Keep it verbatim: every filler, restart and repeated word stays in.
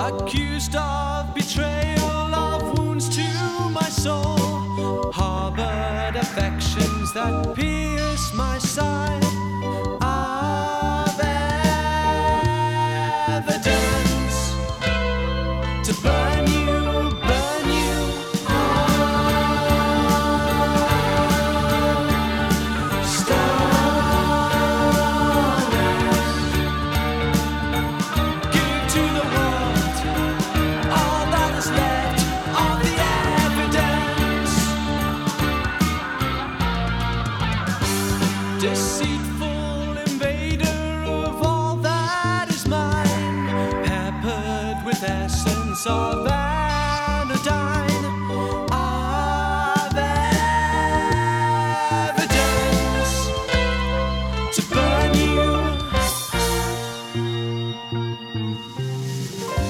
accused of betrayal of wounds to my soul, harbored affections that pierce my side of evidence to burn you, burn you. Deceitful invader of all that is mine, peppered with essence of anodyne, of evidence to burn you.